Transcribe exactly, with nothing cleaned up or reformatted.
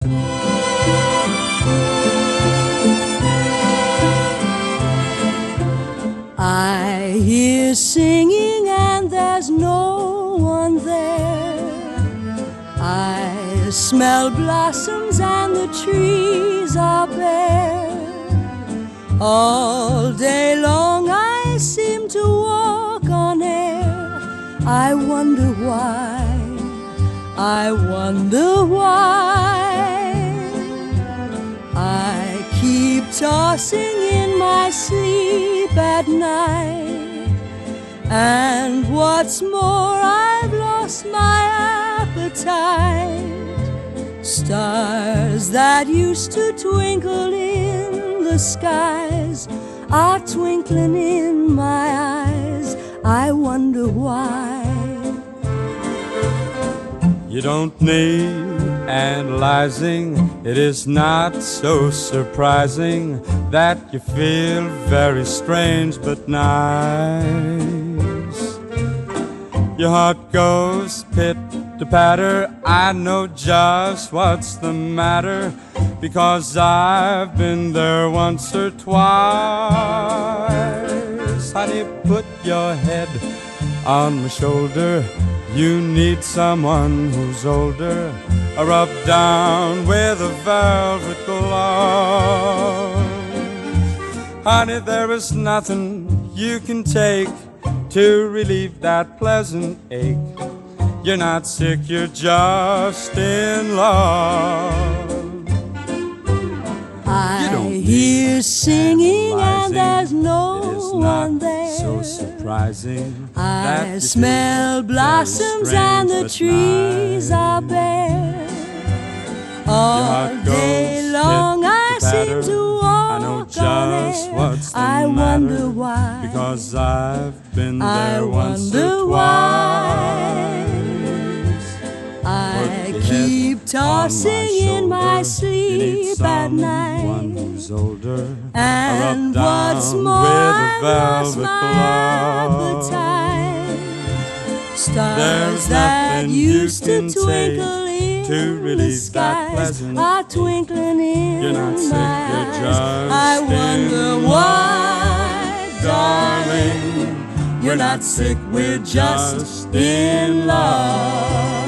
I hear singing and there's no one there. I smell blossoms and the trees are bare. All day long I seem to walk on air. I wonder why, I wonder why. I keep tossing in my sleep at night, and what's more, I've lost my appetite. Stars that used to twinkle in the skies are twinkling in my eyes. I wonder why. You don't need analyzing, it is not so surprising that you feel very strange but nice. Your heart goes pit-to-patter, I know just what's the matter, because I've been there once or twice. Honey, put your head on my shoulder, you need someone who's older, or rub down with a velvet glove. Honey, there is nothing you can take to relieve that pleasant ache. You're not sick, you're just in love. I hear singing and there's no one there. So surprising. I smell blossoms and the trees are bare. All day long I seem to walk on air. I wonder why, because I've been I there once or wonder why. I keep tossing in my sleep at night, and what's more, I've lost my appetite. Stars that used to twinkle in the skies are twinkling in my eyes. I wonder why, darling, you're not sick, we're just in love.